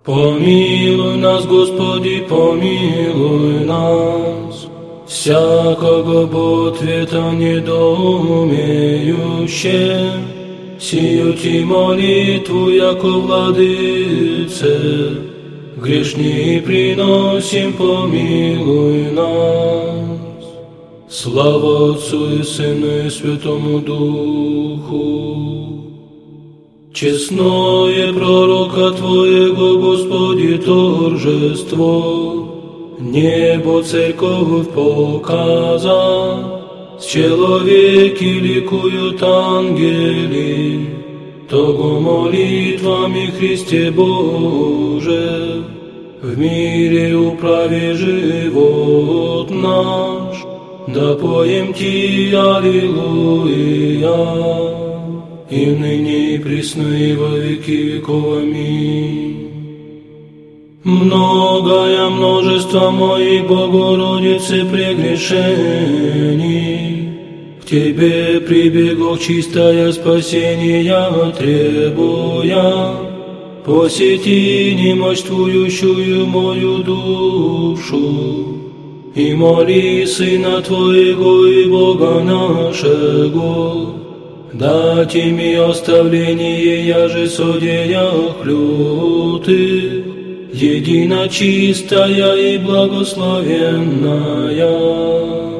Помилуй нас, Господи, помилуй нас, всякого бы ответа недоумеюще, сию ти молитву, яко владыце, грешни приносим, помилуй нас. Слава Отцу и Сыну и Святому Духу. Честное пророка Твоего, Господи, торжество, небо церковь показа, с человеки ликуют ангели, того молитвами Христе Боже, в мире управи живот наш, да поем Ти Аллилуйя. И ныне и присно и во веки веков. Аминь. Многое множество моих, Богородице, прегрешений, к Тебе прибегу чистое спасения требуя, посети немощствующую мою душу, и моли Сына Твоего и Бога нашего, дать ими оставление, яже содеях лютых, едино чистая и благословенная.